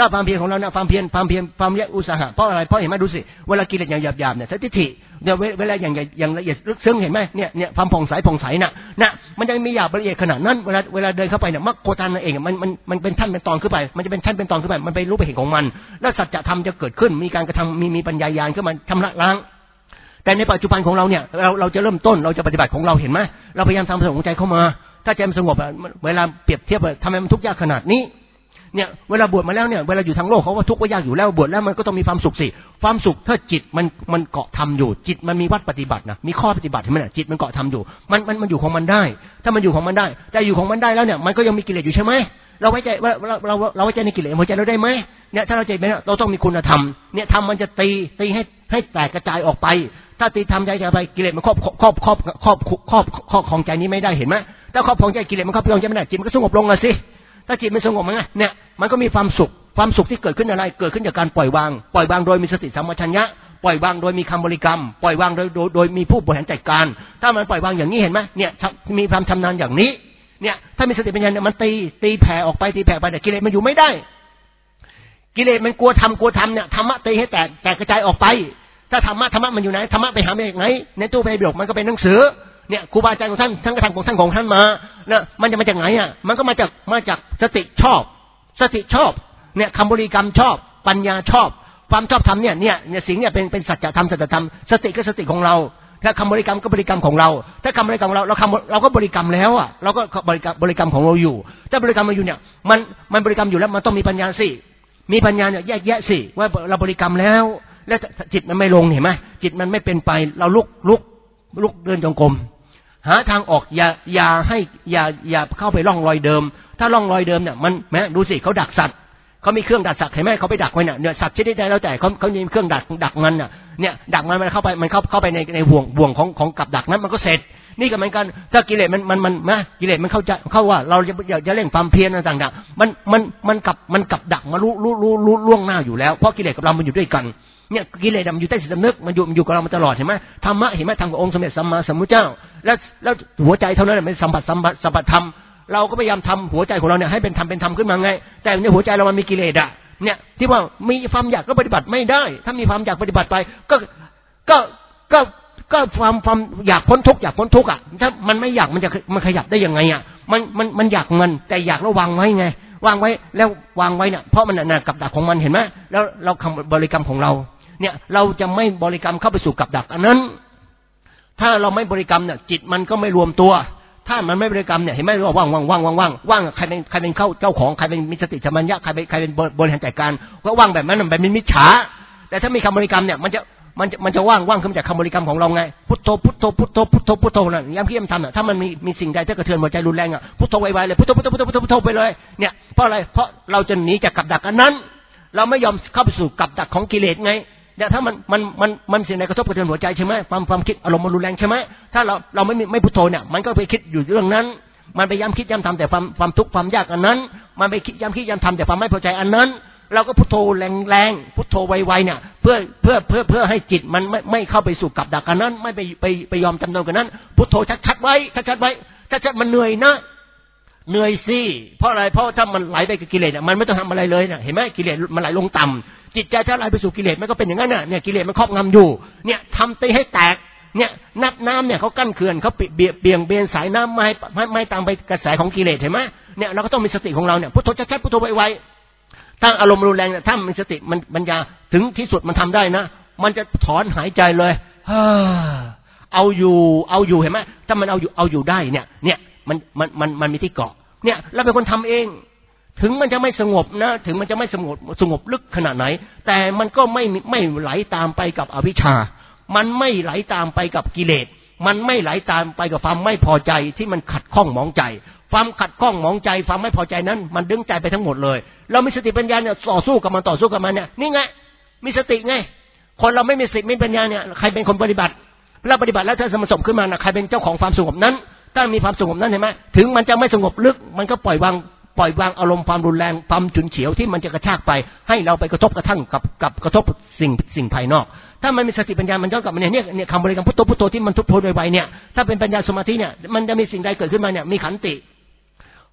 ถ้าความเพียรของเราเนี่ยความเพียรความเพียรความละอุตสาหะเพราะอะไรเพราะเห็นไหมดูสิเวลากิเลสอย่างหยาบๆเนี่ยสติถิเดี๋ยวเวลาอย่างอย่างละเอียดลึกซึ้งเห็นไหมเนี่ยเนี่ยความผ่องใสผ่องใสน่ะนะมันจะมีหยาบละเอียดขนาดนั้นเวลาเวลาเดินเข้าไปเนี่ยมรรคโคฏานเองมันมันมันเป็นท่านเป็นตอนขึ้นไปมันจะเป็นท่านเป็นตอนขึ้นไปมันไปรู้ไปเห็นของมันแล้วสัจธรรมจะเกิดขึ้นมีการกระทำมีมีปัญญาญาณขึ้นมาชำระล้างแต่ในปัจจุบันของเราเนี่ยเราเราจะเริ่มต้นเราจะปฏิบัติของเราเห็นไหมเราพยายามทำสงบใจเข้ามาถ้าใจมันสงบเวลาเปรียบเทียบทำไมมันทุกข์ยากขนาดนี้เนี่ยเวลาบวชมาแล้วเนี่ยเวลาอยู่ทางโลกเขาว่าทุกข์ว่ายากอยู่แล้วบวชแล้วมันก็ต้องมีความสุขสิความสุขถ้าจิตมันมันเกาะทำอยู่จิตมันมีวัดปฏิบัตินะมีข้อปฏิบัติใช่ไหมเนี่ยจิตมันเกาะทำอยู่มันมันมันอยู่ของมันได้ถ้ามันอยู่ของมันได้แต่อยู่ของมันได้แล้วเนี่ยมันก็ยังมีกิเลสอยู่ใช่ไหมเราไว้ใจว่าเราเราเราไว้ใจในกิเลสหัวใจเราได้ไหมเนี่ยถ้าเราใจเนี่ยเราต้องมีคุณธรรมเนี่ยธรรมมันจะตีตีให้ให้แตกกระจายออกไปถ้าตีทำใจไปกิเลสมันครอบครอบครอบครอบครอบครอบของใจนี้ไม่ได้เห็นไหมถ้าครอบของใจกิเลสมันครอบของใจไม่ได้จิตมันก็สงบลงเลยสิถ้าจิตมันสงบมันเนี่ยมันก็มีความสุขความสุขที่เกิดขึ้นอะไรเกิดขึ้นจากการปล่อยวางปล่อยวางโดยมีสติสัมปชัญญะปล่อยวางโดยมีคำบริกรรมปล่อยวางโดยโดยโดยมีผู้บริหารจัดการถ้ามันปล่อยวางอย่างนี้เห็นไหมเนี่ยมีความชำนาญอย่างนี้เนี่ยถ้ามีสติปัญญาเนี่ยมันตีตีแผ่ออกไปตีแผ่ไปแต่กิเลสมันอยู่ไม่ได้กิเลสมันกลัวทำกลัวทำเนี่ยธรรมะตีให้แตกแตกกระจายออกไปถ้าธรรมะธรรมะมันอยู่ไหนธรรมะไปหามาจากไหนในตู้ไพ่บิดกมันก็เป็นหนังสือเนี่ยครูบาอาจารย์ของท่านท่านกระทำของท่านของท่านมาเนี่ยมันจะมาจากไหนอ่ะมันก็มาจากมาจากสติชอบสติชอบเนี่ยคำบริกรรมชอบปัญญาชอบความชอบธรรมเนี่ยเนี่ยเนี่ยสิ่งเนี่ยเป็นเป็นสัจธรรมสัจธรรมสติก็สติของเราถ้าคำบริกรรมก็บริกรรมของเราถ้าคำบริกรรมของเราเราคำเราก็บริกรรมแล้วอ่ะเราก็บริกรรมบริกรรมของเราอยู่ถ้าบริกรรมมาอยู่เนี่ยมันมันบริกรรมอยู่แล้วมันต้องมีปัญญาสิมีปัญญาเนี่ยแยกแยะสิว่าเราบริกรรมแล้วแล้วจิตมันไม่ลงเห็นไหมจิตมันไม่เป็นไปเราลุกลุกลุกเดินจงกรมหาทางออกอย่าอย่าให้อย่าอย่าเข้าไปล่องรอยเดิมถ้าล่องรอยเดิมเนี่ยมันแม้ดูสิเขาดักสัตว์เขามีเครื่องดักสัตว์เห็นไหมเขาไปดักไว้เนี่ยเนี่ยสัตว์ชนิดใดแล้วแต่เขาเขามีเครื่องดักดักมันน่ะเนี่ยดักมันมันเข้าไปมันเข้าเข้าไปในในห่วงห่วงของของกับดักนั้นมันก็เสร็จนี่ก็เหมือนกันถ้ากิเลสมันมันมันนะกิเลสมันเข้าใจเข้าว่าเราจะอย่าจะเร่งความเพียรต่างๆมันมันมันกับมันกับดักมารู้รู้รู้รู้ล่วงหน้าอยู่แล้วเพราะกิเลสกับเรามันอยู่ด้วยกันเนี่ยกิเลสมันอยู่ใต้จิตสำนึกมันอยู่มันอยู่กับเรามาตลอดเห็นไหมธรรมะเห็นไหมทางขององค์สมเด็จสัมมาสัมพุทธเจ้าแล้วแล้วหัวใจเท่านั้นเป็นสัมผัสสัมผัสสัมผัสธรรมเราก็พยายามทำหัวใจของเราเนี่ยให้เป็นธรรมเป็นธรรมขึ้นมาไงแต่ในหัวใจเรามันมีกิเลสอ่ะเนี่ยที่ว่ามีความอยากก็ปฏิบัติไม่ได้ถ้ามีความอยากปฏิบัติไปก็ก็ก็ก็ความความอยากพ้นทุกข์อยากพ้นทุกข์อ่ะถ้ามันไม่อยากมันจะมันขยับได้ยังไงอ่ะมันมันมันอยากมันแต่อยากแล้ววางไว้ไงวางไว้แล้ววางไว้เนี่ยเพราะมันน่ะกับดักของมันเห็นไหมแล้วเราคำบริกรรมของเราเนี่ยเราจะไม่บริกรรมเข้าไปสู่กับดักอันนั้นถ้าเราไม่บริกรรมเนี่ยจิตมันก็ไม่รวมตัวถ้ามันไม่บริกรรมเนี่ยเห็นไหมว่าว่างว่างว่างว่างว่างว่างใครเป็นใครเป็นเข้าเจ้าของใครเป็นมีสติสัมปชัญญะใครเป็นใครเป็นบริหารจัดการก็ว่างแบบนั้นมันเป็นมิจฉาแต่ถ้ามีคำบริกรรมเนี่ยมันจะมันจะมันจะว่างว่างขึ้นจากคำบริกรรมของเราไงพุทโธพุทโธพุทโธพุทโธพุทโธนั่นย้ำคิดย้ำทำเนี่ยถ้ามันมีมีสิ่งใดที่กระเทือนหัวใจรุนแรงอ่ะพุทโธไวๆเลยพุทโธพุทโธพุทโธพุทโธพุทโธไปเลยเนี่ยเพราะอะไรเพราะเราจะหนีจากกับดักอันนั้นเราไม่ยอมเข้าไปสู่กับดักของกิเลสไงเนี่ยถ้ามันมันมันมันสิ่งใดกระทบกระเทือนหัวใจใช่ไหมความความคิดอารมณ์มันรุนแรงใช่ไหมถ้าเราเราไม่ไม่พุทโธเนี่ยมันก็ไปคิดอยู่เรื่องนั้นมันไปย้ำคิดย้ำทำแต่ความความทุกข์ความยากอันนั้นมันไปคิดย้ำคิดย้ำทำแต่ความไม่พอใจอันนั้นเราก็พุทโธแรงๆพุทโธไวๆเนี่ยเพื่อเพื่อเพื่อเพื่อให้จิตมันไม่ไม่เข้าไปสู่กับดักอันนั้นไม่ไปไปไปยอมจำนนกันนั้นพุทโธชัดๆไว้ชัดๆไว้ชัดๆมันเหนื่อยนะเหนื่อยสิเพราะอะไรเพราะถ้ามันไหลไปกับกิเลสเนี่ยมันไม่ต้องทำอะไรเลยเนี่ยเห็นไหมกิเลสมันไหลลงต่ำจิตใจถ้าไหลไปสู่กิเลสมันก็เป็นอย่างนั้นน่ะเนี่ยกิเลสมันครอบงำอยู่เนี่ยทำตีให้แตกเนี่ยนับน้ำเนี่ยเขากั้นเขื่อนเขาเบี่ยงเบี่ยงเบนสายน้ำไม่ไม่ไม่ตามไปกระแสของกิเลสเห็นไหมเนี่ยเราก็ต้องมีสติของเราเนี่ยพุทโธชัดๆพุทโธไวๆตั้งอารมณ์รุนแรงเนี่ยถ้ามีสติมันปัญญาถึงที่สุดมันทำได้นะมันจะถอนหายใจเลยเอาอยู่เอาอยู่เห็นไหมถ้ามันเอาอยู่เอาอยู่ได้เนี่ยเนี่ยมันมันมันมันมีที่เกาะเนี่ยเราเป็นคนทำเองถึงมันจะไม่สงบนะถึงมันจะไม่สงบสงบลึกขนาดไหนแต่มันก็ไม่ไม่ไหลตามไปกับอวิชชามันไม่ไหลตามไปกับกิเลสมันไม่ไหลตามไปกับความไม่พอใจที่มันขัดข้องหมองใจความขัดข้องหมองใจความไม่พอใจนั้นมันดึงใจไปทั้งหมดเลยเรามีสติปัญญาเนี่ยต่อสู้กับมันต่อสู้กับมันเนี่ยนี่ไงมีสติไงคนเราไม่มีสติไม่มีปัญญาเนี่ยใครเป็นคนปฏิบัติเราปฏิบัติแล้วถ้าสมสมขึ้นมานะใครเป็นเจ้าของความสงบนั้นถ้ามีความสงบนั้นเห็นไหมถึงมันจะไม่สงบลึกมันก็ปล่อยวางปล่อยวางอารมณ์ความรุนแรงความฉุนเฉียวที่มันจะกระชากไปให้เราไปกระทบกระทั่งกับกับกระทบสิ่งสิ่งภายนอกถ้ามันมีสติปัญญามันย้อนกลับมาเนี่ยเนี่ยคำบริกรรมพุทโธพุทโธที่มันทุบโทไวๆเนี่ยถ้าเป็นปัญญาสมาธิเนี่ยมันจะมีสิ่งใดเกิดขึ้นมาเนี่ยมีขันติ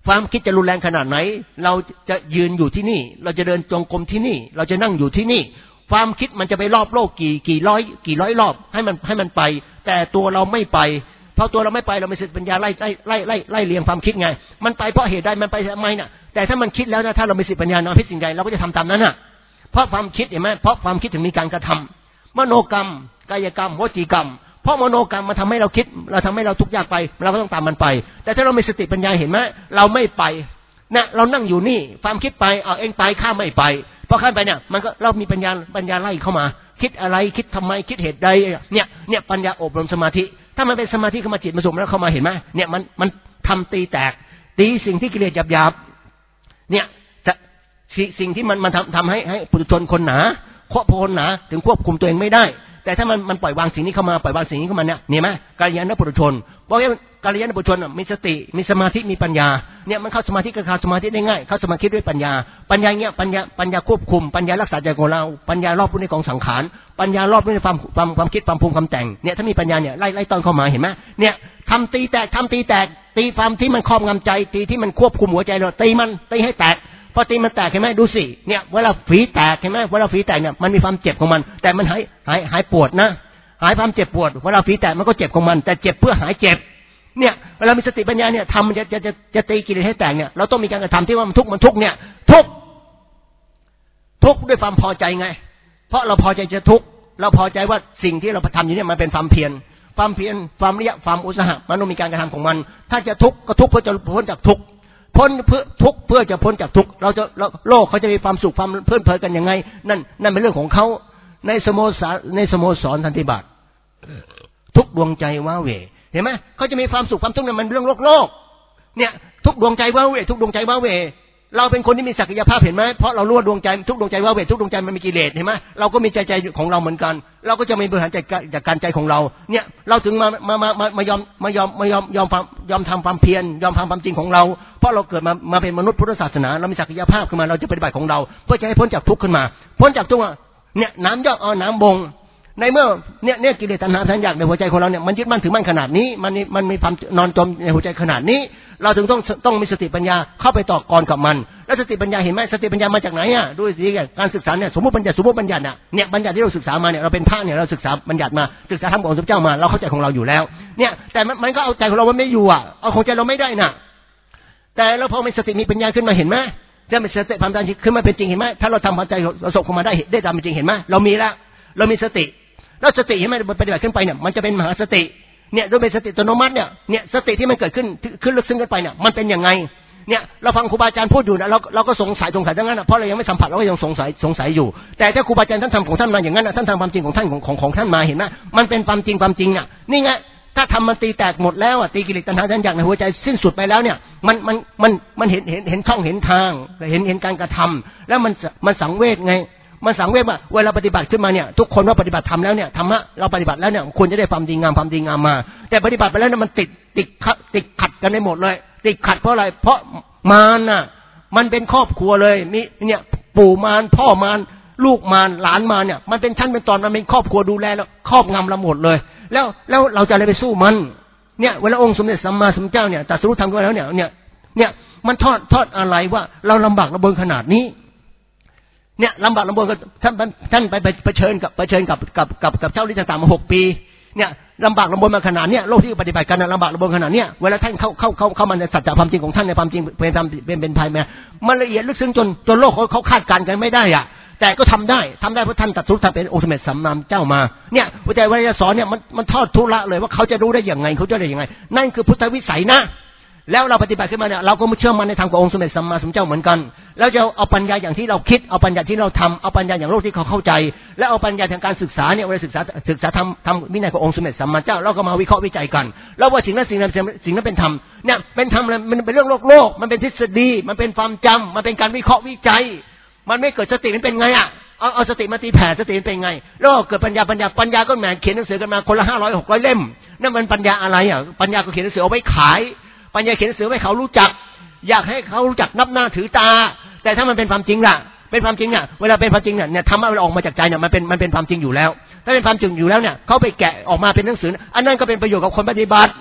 ความคิดจะรุนแรงขนาดไหนเราจะยืนอยู่ที่นี่เราจะเดินจงกรมที่นี่เราจะนั่งอยู่ที่นี่ความคิดมันจะไปรอบโลกกี่กี่ร้อยกี่ร้อยรอบให้มันให้มันไปแต่ตัวเราไม่ไปเพราะตัวเราไม่ไปเราไม่สติปัญญาไล่ไล่ไล่ไล่ไล่เลียงความคิดไงมันไปเพราะเหตุใดมันไปทำไมน่ะแต่ถ้ามันคิดแล้วนะถ้าเรามีสติปัญญานำพิสิ่งใดเราก็จะทำตามนั้นน่ะเพราะความคิดเห็นไหมเพราะความคิดถึงมีการกระทำมโนกรรมกายกรรมวจีกรรมเพราะมโนกรรมมันทำให้เราคิดเราทำให้เราทุกข์ยากไปเราก็ต้องตามมันไปแต่ถ้าเรามีสติปัญญาเห็นไหมเราไม่ไปนะเรานั่งอยู่นี่ความคิดไปเอาเองไปข้าไม่ไปพอข้ามไปเนี่ยมันก็เรามีปัญญาปัญญาไล่เข้ามาคิดอะไรคิดทำไมคิดเหตุใดเนี่ยเนี่ยปัญญาอบรมสมาธิถ้ามันเป็นสมาธิเข้ามาจิตมาสุ่มแล้วเข้ามาเห็นไหมเนี่ยมันมันทำตีแตกตีสิ่งที่กิเลสหยาบๆเนี่ยจะสิ่งที่มันมันทำทำให้ให้ปุถุชนคนหนาควบคนหนาถึงควบคุมตัวเองไม่ได้แต่ถ้ามันมันปล่อยวางสิ่งนี้เข้ามาปล่อยวางสิ่งนี้เข้ามาเนี่ยเนี่ยไหมกัลยาณปุถุชนเพราะว่ากัลยาณปุถุชนมีสติมีสมาธิมีปัญญาเนี่ยมันเข้าสมาธิก็เข้าสมาธิได้ง่ายเข้าสมาธิด้วยปัญญาปัญญาเนี่ยปัญญาปัญญาควบคุมปัญญารักษาใจของเราปัญญารอบรู้ในของสังขารปัญญารอบรู้ในความความความคิดความปรุงความแต่งเนี่ยถ้ามีปัญญาเนี่ยไล่ไล่ตอนเข้ามาเห็นไหมเนี่ยทำตีแตกทำตีแตกตีความที่มันครอบงำใจตีที่มันควบคุมหัวใจเราตีมันตีให้แตกพอตีมันแตกเห็นไหมดูสิเนี่ยเวลาฝีแตกเห็นไหมเวลาฝีแตกเนี่ยมันมีความเจ็บของมันแต่มันหายหายหายปวดนะหายความเจ็บปวดเวลาฝีแตกมันก็เจ็บของมันแต่เจ็บเพื่อหายเจ็บเนี่ยเวลามีสติปัญญาเนี่ยทำมันจะจะจะจะตีกิเลสให้แตกเนี่ยเราต้องมีการกระทำที่ว่ามันทุกข์มันทุกข์เนี่ยทุกข์ทุกข์ด้วยความพอใจไงเพราะเราพอใจจะทุกข์เราพอใจว่าสิ่งที่เราทำอยู่เนี่ยมันเป็นความเพียรความเพียรความวิริยะความอุตสาหะมันต้องมีการกระทำของมันถ้าจะทุกข์ก็ทุกข์เพื่อจะพ้นจากทุกข์พ้นเพื่อทุกข์เพื่อจะพ้นจากทุกข์เราจะโลกเขาจะมีความสุขความเพลิดเพลินกันยังไงนั่นนั่นเป็นเรื่องของเขาในสโมสรในสโมสรสันติบาตทุกดวงใจว้าเหวเห็นไหมเขาจะมีความสุขความทุกข์เนี่ยมันเรื่องโลกโลกเนี่ยทุกดวงใจว้าเหวทุกดวงใจว้าเหวเราเป็นคนที่มีศักยภาพเห็นไหมเพราะเรารู้ว่าดวงใจทุกดวงใจว้าเหวทุกดวงใจมันมีกิเลสเห็นไหมเราก็มีใจใจของเราเหมือนกันเราก็จะมีบริหารจัดการจากการใจของเราเนี่ยเราถึงมามามามามายอมมายอมมายอมยอมความยอมทำความเพียรยอมทำความจริงของเราเพราะเราเกิดมามาเป็นมนุษย์พุทธศาสนาเรามีศักยภาพขึ้นมาเราจะปฏิบัติของเราเพื่อจะให้พ้นจากทุกข์ขึ้นมาพ้นจากทุกข์เนี่ยน้ำย่อเอาน้ำบงในเมื่อเนี่ยเนี่ยกิเลสตัณหาทันอยากในหัวใจของเราเนี่ยมันยึดมั่นถือมั่นขนาดนี้มันมันมีความนอนจมในหัวใจขนาดนี้เราถึงต้องต้องมีสติปัญญาเข้าไปต่อกรกับมันแล้วสติปัญญาเห็นไหมสติปัญญามาจากไหนอ่ะด้วยสิการศึกษาเนี่ยสมมติบัญญัติสมมติบัญญัติอ่ะเนี่ยบัญญัติที่เราศึกษามาเนี่ยเราเป็นพระเนี่ยเราศึกษาบัญญัติมาศึกษาธรรมของพระเจ้ามาเราเข้าใจของเราอยู่แล้วเนี่ยแต่มันมันก็เอาใจของเรามันไม่อยู่อ่ะเอาของใจเราไม่ได้น่ะแต่เราพอมีสติมีปัญญาขึ้นมาเห็นไหมจะมีสติความจริงขึ้นมาเป็นจริงเห็นไหมถ้าเราทำความใจเราส่งเข้ามาได้ได้ตามเป็นจริงเห็นไหมเรามีแล้วเรามีสติแล้วสติเห็นไหมปฏิบัติขึ้นไปเนี่ยมันจะเป็นมหาสติเนี่ยด้วยเป็นสติอัตโนมัติเนี่ยเนี่ยสติที่มันเกิดขึ้นขึ้นลึกซึ้งขึ้นไปเนี่ยมันเป็นยังไงเนี่ยเราฟังครูบาอาจารย์พูดอยู่นะเราเราก็สงสัยสงสัยทั้งนั้นนะเพราะเรายังไม่สัมผัสเราก็ยังสงสัยสงสัยอยู่แต่ถ้าครูบาอาจารย์ท่านทำของท่านมาอย่างนั้นนะท่านทำความจริงของท่านของของของท่านมาเห็นไหมมันเป็นความจริงความจริงอ่ะนี่ไงถ้าทำมันตีแตกหมดแล้วอ่ะตีกิเลสตัณหาทันอยากในหัวใจสิ้นสุดไปแล้วเนี่ยมันมันมันมันเห็นเห็นเห็นช่องเห็นทางเห็นเห็นการกระทำแล้วมันมันสังเวชไงมันสังเวชว่าเวลาปฏิบัติขึ้นมาเนี่ยทุกคนว่าปฏิบัติทำแล้วเนี่ยธรรมะเราปฏิบัติแล้วเนี่ยควรจะได้ความดีงามความดีงามมาแต่ปฏิบัติไปแล้วเนี่ยมันติดติดขัดติดขัดกันไปหมดเลยติดขัดเพราะอะไรเพราะมารน่ะมันเป็นครอบครัวเลยมีเนี่ยปู่มารพ่อมารลูกมารหลานมารเนี่ยมันเป็นชั้นเป็นตอนมันเป็นครอบครัวดูแลแล้วครอบงำเราหมดเลยแล้วแล้วเราจะอะไรไปสู้มันเนี่ยเวลาองค์สมเด็จสัมมาสัมพุทธเจ้าเนี่ยตรัสรู้ธรรมกันแล้วเนี่ยเนี่ยเนี่ยมันทอดทอดอะไรว่าเราลำบากลำบนขนาดนี้เนี่ยลำบากลำบนก็ท่านท่านไปเผชิญกับเผชิญกับกับกับกับเจ้าฤทธิ์ต่างๆมาหกปีเนี่ยลำบากลำบนมาขนาดเนี้ยโลกที่ปฏิบัติกันลำบากลำบนขนาดเนี้ยเวลาท่านเข้าเข้าเข้าเข้ามาในสัจจะความจริงของท่านในความจริงเป็นธรรมเป็นเป็นภัยมามันละเอียดลึกซึ้งจนจนโลกเขาเขาคาดการณ์กันไม่ได้อ่ะแต่ก็ทำได้ทำได้เพราะท่านตรัสรู้ท่านเป็นองค์สมเด็จสัมมาสัมพุทธเจ้ามาเนี่ยวิจัยวิทยาสอนเนี่ยมันมันทอดทุระเลยว่าเขาจะรู้ได้อย่างไงเขาจะได้ยังไงนั่นคือพุทธวิสัยนะแล้วเราปฏิบัติขึ้นมาเนี่ยเราก็เชื่อมั่นในธรรมขององค์สมเด็จสัมมาสัมพุทธเจ้าเหมือนกันแล้วจะเอาปัญญาอย่างที่เราคิดเอาปัญญาที่เราทำเอาปัญญาอย่างโลกที่เขาเข้าใจและเอาปัญญาทางการศึกษาเนี่ยเวลาศึกษาศึกษาธรรมธรรมวินัยขององค์สมเด็จสัมมาสัมพุทธเจ้าเราก็มาวิเคราะห์วิจัยกันแล้วว่าสิ่งนั้นสิ่งนั้นสิ่งนั้นเป็นธรรมเนี่ยเป็นธรรมมันเป็นเรื่องโลกโลกมันเป็นทฤษฎีมันเป็นความจำมันเป็นการวิเคราะห์วิจัยมันไม่เกิดสติมันเป็นไงอ่ะเอาเอาสติมาตีแผ่สติมันเป็นไงแล้วเกิดปัญญาปัญญาปัญญาก็แหมเขียนหนังสือกันมาคนละห้าร้อยหกร้อยเล่มนั่นมันปัญญาอะไรอ่ะปัญญาก็เขียนหนังสือเอาไว้ขายปัญญาเขียนหนังสือให้เขารู้จักอยากให้เขารู้จักนับหน้าถือตาแต่ถ้ามันเป็นความจริงล่ะเป็นความจริงเนี่ยเวลาเป็นความจริงเนี่ยธรรมะมันออกมาจากใจเนี่ยมันเป็นมันเป็นความจริงอยู่แล้วถ้าเป็นความจริงอยู่แล้วเนี่ยเขาไปแกะออกมาเป็นหนังสืออันนั้นก็เป็นประโยชน์กับคนปฏิบัติ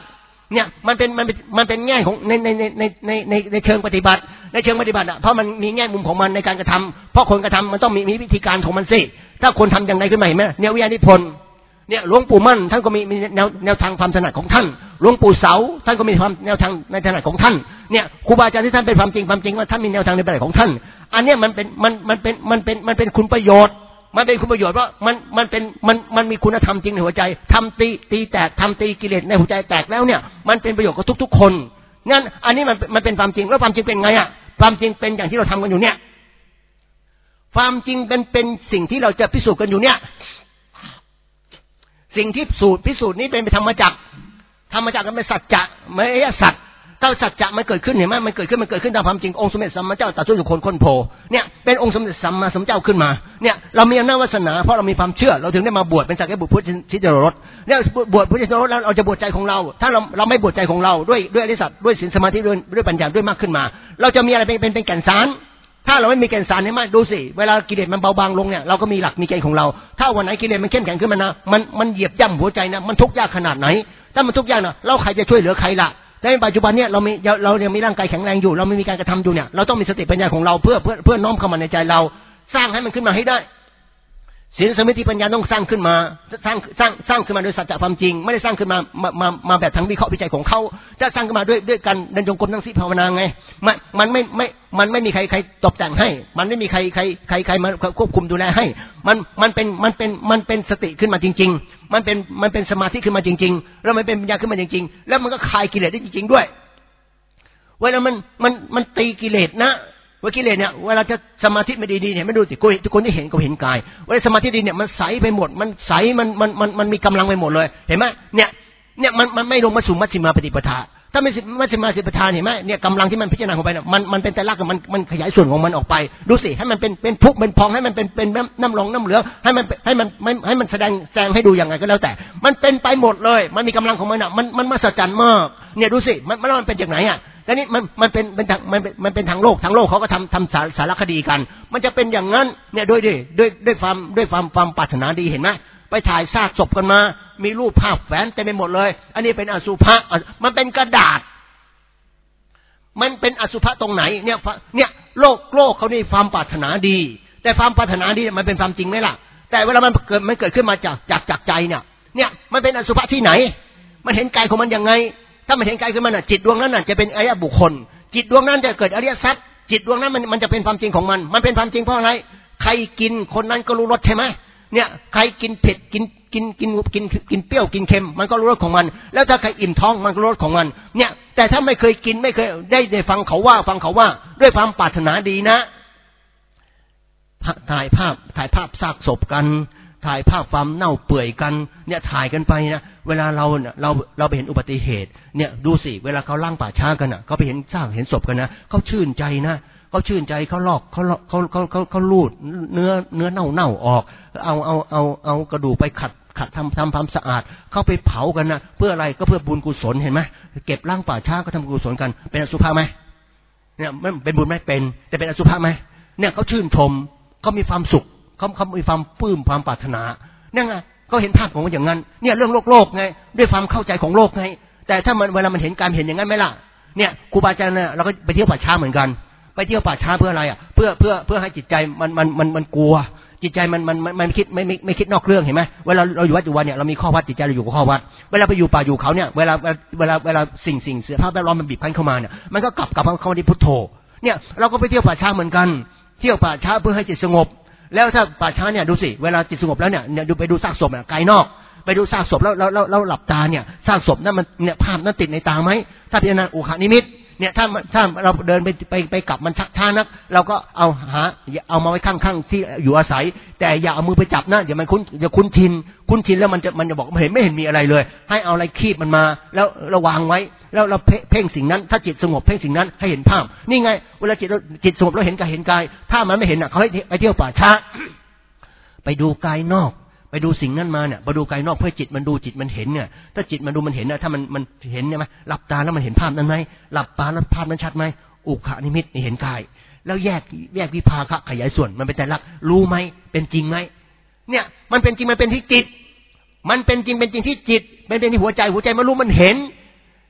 เนี่ยมันเป็นมันเป็นมันเป็นแง่ของในในในในในในในเชิงปฏิบัติในเชิงปฏิบัติอ่ะเพราะมันมีแง่มุมของมันในการกระทำเพราะคนกระทำมันต้องมีมีวิธีการของมันสิถ้าคนทำอย่างไรขึ้นมาเห็นไหมเนี่ยวิทยานิพนธ์เนี่ยหลวงปู่มั่นท่านก็มีมีแนวแนวทางความถนัดของท่านหลวงปู่เสาท่านก็มีความแนวทางในถนัดของท่านเนี่ยครูบาอาจารย์ที่ท่านเป็นความจริงความจริงว่าท่านมีแนวทางในแบบของท่านอันนี้มันเป็นมันมันเป็นมันเป็นมันเป็นคุณประโยชน์มันเป็นคุณประโยชน์เพราะมันมันเป็นมันมันมีคุณธรรมจริงในหัวใจทำตีตีแตกทำตีกิเลสในหัวใจแตกแล้วเนี่ยมันเป็นประโยชน์กับทุกๆคนงั้นอันนี้มันมันเป็นความจริงแล้วความจริงเป็นไงอ่ะความจริงเป็นอย่างที่เราทำกันอยู่เนี่ยความจริงเป็นเป็นสิ่งที่เราจะพิสูจน์กันอยู่เนี่ยสิ่งที่สูตรพิสูจน์นี้เป็นไปธรรมจักรธรรมจักรมันเป็นสัจจะไม่ใช่สัตว์ถ้าสัจจะมันเกิดขึ้นเห็นไหมมันเกิดขึ้นมันเกิดขึ้นตามความจริงองค์สมเด็จสัมมาเจ้าตรัสรู้อยู่คนคนโพเนี่ยเป็นองค์สมเด็จสัมมาสัมพุทธเจ้าขึ้นมาเนี่ยเรามีอำนาจวาสนาเพราะเรามีความเชื่อเราถึงได้มาบวชเป็นสักยบุตรพุทธชิตโรสเนี่ยบวชพุทธชิตโรสแล้วเราจะบวชใจของเราถ้าเราเราไม่บวชใจของเราด้วยด้วยอริยสัจด้วยศีลสมาธิด้วยด้วยปัญญาด้วยมากขึ้นมาเราจะมีอะไรเป็นเป็นเป็นแก่นสารถ้าเราไม่มีแก่นสารเนี่ยมาดูสิเวลากิเลสมันเบาบางลงเนี่ยเราก็มีหลักมีเกณฑ์ของเราถ้าวันไหนกิเลสมันเข้มแข็งขึ้นมานะมันมันเหยียบย่ำหัวใจนะมันทุกข์ยากขนาดไหนถ้ามันทุกข์ยากนะเราใครจะช่วยเหลือใครล่ะในปัจจุบันเนี่ยเรามีเรายังมีร่างกายแข็งแรงอยู่เราไม่มีการกระทำอยู่เนี่ยเราต้องมีสติปัญญาของเราเพื่อเพื่อเพื่อน้อมเข้ามาในใจเราสร้างให้มันขึ้นมาให้ได้ศีลสมาธิปัญญาต้องสร้างขึ้นมาสร้างสร้างสร้างขึ้นมาโดยสัจจะความจริงไม่ได้สร้างขึ้นมามามามาแบบทางวิเคราะห์วิจัยของเขาจะสร้างขึ้นมาด้วยด้วยการเดินจงกรมนั่งสมาธิภาวนาไงมันมันไม่ไม่มันไม่มีใครใครตกแต่งให้มันไม่มีใครใครใครใครมาควบคุมดูแลให้มันมันเป็นมันเป็นมันเป็นสติขึ้นมาจริงๆมันเป็นมันเป็นสมาธิขึ้นมาจริงๆแล้วมันเป็นปัญญาขึ้นมาจริงๆแล้วมันก็คลายกิเลสได้จริงๆด้วยเวลามันมันมันตีกิเลสนะว่ากิเลสเนี่ยเวลาจะสมาธิไม่ดีๆเนี่ยไม่ดูสิทุกคนที่เห็นก็เห็นกายเวลาสมาธิดีเนี่ยมันใสไปหมดมันใสมันมันมันมันมีกำลังไปหมดเลยเห็นไหมเนี่ยเนี่ยมันมันไม่ลงมาสู่มัชฌิมาปฏิปทาถ้าไม่มัชฌิมาปฏิปทาเห็นไหมเนี่ยกำลังที่มันพิจารณาเข้าไปเนี่ยมันมันเป็นแต่ละมันมันขยายส่วนของมันออกไปดูสิให้มันเป็นเป็นพุกเป็นพองให้มันเป็นเป็นน้ำรองน้ำเหลืองให้มันให้มันให้มันแสดงแสดงให้ดูอย่างไรก็แล้วแต่มันเป็นไปหมดเลยมันมีกำลังของมันอ่ะมันมันมหัศจรรย์มากเนี่ยดูสิมันมันเป็นอย่างไหนอ่ะแล้วนี่มันมันเป็นเป็นทางมันเป็นมันเป็นทางโลกทางโลกเขาก็ทำทำสารสารคดีกันมันจะเป็นอย่างนั้นเนี่ยด้วยด้วยด้วยด้วยความด้วยความความปรารถนาดีเห็นไหมไปถ่ายซากศพกันมามีรูปภาพแฝงเต็มไปหมดเลยอันนี้เป็นอสุภะมันเป็นกระดาษมันเป็นอสุภะตรงไหนเนี่ยเนี่ยโลกโลกเขานี่ความปรารถนาดีแต่ความปรารถนาดีมันเป็นความจริงไหมล่ะแต่เวลามันเกิดมันเกิดขึ้นมาจากจากจากใจเนี่ยเนี่ยมันเป็นอสุภะที่ไหนมันเห็นกายของมันยังไงถ้ามันเห็นกายขึ้นมาน่ะจิตดวงนั้นน่ะจะเป็นอริยบุคคลจิตดวงนั้นจะเกิดอริยทรัพย์จิตดวงนั้นมันมันจะเป็นความจริงของมันมันเป็นความจริงเพราะอะไรใครกินคนนั้นก็รู้รสใช่ไหมเนี่ยใครกินเผ็ดกินกินกินกินกินเปรี้ยวกินเค็มมันก็รู้รสของมันแล้วถ้าใครอิ่มท้องมันก็รู้รสของมันเนี่ยแต่ถ้าไม่เคยกินไม่เคยได้ได้ฟังเขาว่าฟังเขาว่าด้วยความปรารถนาดีนะถ่ายภาพถ่ายภาพซากศพกันถ่ายภาพความเน่าเปื่อยกันเนี่ยถ่ายกันไปนะเวลาเราเนี่ยเราเราไปเห็นอุบัติเหตุเนี่ยดูสิเวลาเขาล่างป่าช้ากันอ่ะเขาไปเห็นซากเห็นศพกันนะเขาชื่นใจนะเขาชื่นใจเขาลอกเขาเขาเขาเขาเขาลูดเนื้อเนื้อเน่าเน่าออกเอาเอาเอาเอากระดูกไปขัดขัดทำทำความสะอาดเขาไปเผากันนะเพื่ออะไรก็เพื่อบุญกุศลเห็นไหมเก็บล่างป่าช้าก็ทำกุศลกันเป็นอสุภะไหมเนี่ยไม่เป็นบุญไม่เป็นแต่เป็นอสุภะไหมเนี่ยเขาชื่นชมเขามีความสุขเขาเขามีความปลื้มความปรารถนาเนี่ยไงเขาเห็นภาพของมันอย่างนั้นเนี่ยเรื่องโลกโลกไงด้วยความเข้าใจของโลกไงแต่ถ้ามันเวลามันเห็นการเห็นอย่างนั้นไหมล่ะเนี่ยครูบาอาจารย์เนี่ยเราก็ไปเที่ยวป่าช้าเหมือนกันไปเที่ยวป่าช้าเพื่ออะไรอ่ะเพื่อเพื่อเพื่อให้จิตใจมันมันมันมันกลัวจิตใจมันมันมันไม่คิดไม่ไม่ไม่คิดนอกเรื่องเห็นไหมเวลาเราอยู่วัดอยู่วันเนี่ยเรามีข้อวัดจิตใจเราอยู่กับข้อวัดเวลาไปอยู่ป่าอยู่เขาเนี่ยเวลาเวลาเวลาสิ่งสิ่งเสื้อผ้าแวดล้อมมันบีบคั้นเข้ามาเนี่ยมันก็กลับกลับเข้ามาที่พุทโธเนี่ยเราก็ไปเที่ยวป่าช้าเหมือนกันเที่ยวป่าช้าเพื่อให้จิตสงบแล้วถ้าป่าช้าเนี่ยดูสิเวลาจิตสงบแล้วเนี่ยเนี่ยดูไปดูซากศพเนี่ยกายนอกไปดูซากศพแล้วแล้วแล้วหลับตาเนี่ยซากศพนั้นมันเนี่ยภาพนั้นติดในตาไหมถ้าพิจารณาอุคานิมิตเนี่ยถ้าถ้าเราเดินไปไปไปกลับมันชักช้านักเราก็เอาหาเอามาไว้ข้างๆที่อยู่อาศัยแต่อย่าเอามือไปจับนะเดี๋ยวมันคุ้นจะคุ้นชินคุ้นชินแล้วมันจะมันจะบอกไม่เห็นไม่เห็นมีอะไรเลยให้เอาอะไรคีบมันมาแล้วระวางไว้แล้วเราเพ่งสิ่งนั้นถ้าจิตสงบเพ่งสิ่งนั้นให้เห็นภาพนี่ไงเวลาจิตจิตสงบแล้วเห็นกายเห็นกายถ้ามันไม่เห็นอ่ะเขาให้ไปเที่ยวป่าช้าไปดูกายนอกไปดูสิ่งนั้นมาเนี่ยไปดูกายนอกเพื่อจิตมันดูจิตมันเห็นเนี่ยถ้าจิตมันดูมันเห็นนะถ้ามันมันเห็นเนี่ยไหมหลับตาแล้วมันเห็นภาพนั้นไหมหลับตาแล้วภาพนั้นชัดไหมอุคนิมิตเห็นกายแล้วแยกแยกวิภาคะขยายส่วนมันเป็นแต่ละรู้ไหมเป็นจริงไหมเนี่ยมันเป็นจริงมันเป็นที่จิตมันเป็นจริงเป็นจริงที่จิตเป็นเป็นที่หัวใจหัวใจมันรู้มันเห็น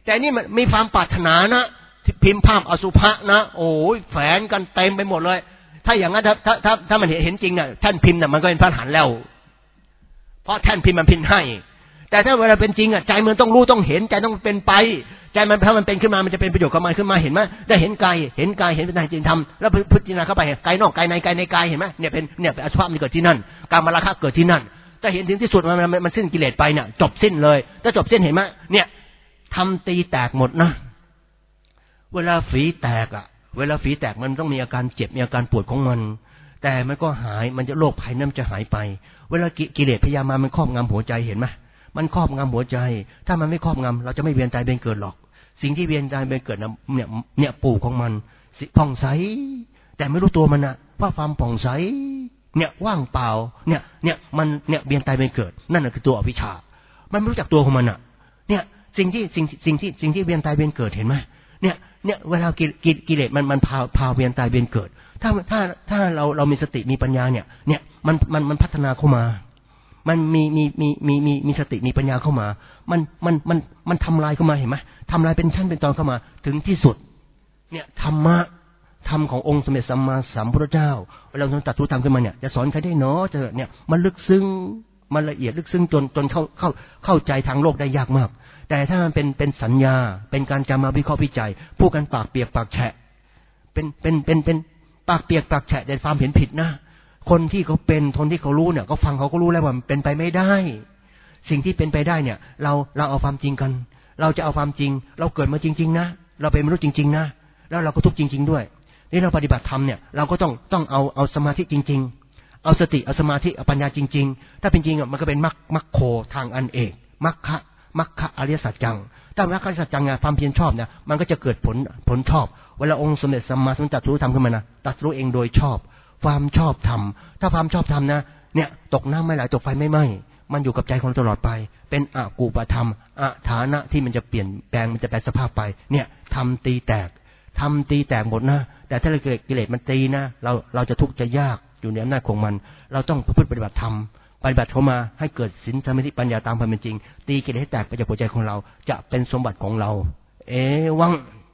แต่นี่มันมีความปรารถนานะพิมพ์ภาพอสุภะนะโอ้ยแฝงกันเต็มไปหมดเลยถ้าอย่างนั้นถ้าถ้าถ้าถ้ามันเห็นจริงน่ะท่านพิมพ์น่ะมันก็เป็นพระอรหันต์แล้วเพราะท่านพิมพ์มันพิมพ์ให้แต่ถ้าเวลาเป็นจริงอ่ะใจมันต้องรู้ต้องเห็นใจต้องเป็นไปใจมันถ้ามันเป็นขึ้นมามันจะเป็นประโยชน์กับมันขึ้นมาเห็นไหมได้เห็นกายเห็นกายเห็นเป็นจริงธรรมแล้วพิจารณาเข้าไปกายนอกกายในกายในกายเห็นไหมเนี่ยเป็นเนี่ยเป็นอสุภะมันเกิดที่นั่นกามราคะเกิดที่นั่นถ้าเห็นถึงที่สุดมันมันมันสิ้นกิเลสไปเนี่ยจบสิ้นเลยถ้าจบสิ้นเห็นไหมเนี่ยทำตีแตกหมดนะเวลาฝีแตกอ่ะเวลาฝีแตกมันต้องมีอาการเจ็บมีอาการปวดของมันแต่มันก็หายมันจะโรคภัยนั้นจะหายไปเวลากิเลสพยายามมามันครอบงำหัวใจเห็นไหมมันครอบงำหัวใจถ้ามันไม่ครอบงำเราจะไม่เวียนตายเวียนเกิดหรอกสิ่งที่เวียนตายเวียนเกิดเนี่ยเนี่ยปู่ของมันผ่องใสแต่ไม่รู้ตัวมันนะว่าความผ่องใสเนี่ยว่างเปล่าเนี่ยเนี่ยมันเนี่ยเวียนตายเวียนเกิดนั่นคือตัวอวิชชามันไม่รู้จักตัวของมันอ่ะเนี่ยสิ่งที่สิ่งสิ่งที่สิ่งที่เวียนตายเวียนเกิดเห็นไหมเนี่ยเนี่ยเวลากิเลสมันมันพาพาเวียนตายเวียนเกิดถ้าถ้าถ้าเราเรามีสติมีปัญญาเนี่ยเนี่ยมันมันมันพัฒนาเข้ามามันมีมีมีมีมีมีสติมีปัญญาเข้ามามันมันมันมันทำลายเข้ามาเห็นไหมทำลายเป็นชั้นเป็นตอนเข้ามาถึงที่สุดเนี่ยธรรมะธรรมขององค์สมเด็จสัมมาสัมพุทธเจ้าเวลาเราตรัสรู้ธรรมขึ้นมาเนี่ยจะสอนใครได้เนาะจะเนี่ยมันลึกซึ้งมันละเอียดลึกซึ้งจนจนเข้าเข้าเข้าใจทางโลกได้ยากมากแต่ถ้ามันเป็นเป็นสัญญาเป็นการจำมาวิเคราะห์วิจัยพูดกันปากเปียกปากแฉะเป็นเป็นเป็นเป็นปากเปียกปากแฉะแต่ความเห็นผิดนะคนที่เขาเป็นคนที่เขารู้เนี่ยก็ฟังเขาก็รู้แล้วว่ามันเป็นไปไม่ได้สิ่งที่เป็นไปได้เนี่ยเราเราเอาความจริงกันเราจะเอาความจริงเราเกิดมาจริงๆนะเราเป็นมนุษย์จริงๆนะแล้วเราก็ทุกข์จริงๆด้วยนี่เราปฏิบัติธรรมเนี่ยเราก็ต้องต้องเอาเอาสมาธิจริงๆเอาสติเอาสมาธิเอาปัญญาจริงๆถ้าเป็นจริงอ่ะมันก็เป็นมรรคมรรคโคทางอันเอกมรรคะมรรคะอริยสัจจังถ้ามรรคอริยสัจจังไงความเพียรชอบเนี่ยมันก็จะเกิดผลผลชอบเวลาองค์สมเด็จสัมมาสัมพุทธเจ้าตรัสรู้ธรรมขึ้นมานะตรัสรู้เองโดยชอบความชอบธรรมถ้าความชอบธรรมนะเนี่ยตกน้ำไม่ไหลตกไฟไม่ไหม้มันอยู่กับใจของตลอดไปเป็นอกูปธรรมอฐานะที่มันจะเปลี่ยนแปลงมันจะแปลสภาพไปเนี่ยทำตีแตกทำตีแตกหมดนะแต่ถ้าเรากิเลสมันตีนะเราเราจะทุกข์จะยากอยู่ในอำนาจของมันเราต้องประพฤติปฏิบัติธรรมปฏิบัติเข้ามาให้เกิดศีลสมาธิปัญญาตามความเป็นจริงตีกิเลสให้แตกไปจากหัวใจของเราจะเป็นสมบัติของเราเอวัง